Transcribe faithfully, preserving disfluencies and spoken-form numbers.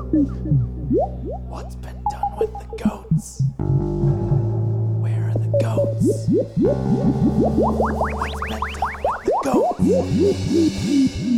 What's been done with the goats? Where are the goats? What's been done with the goats?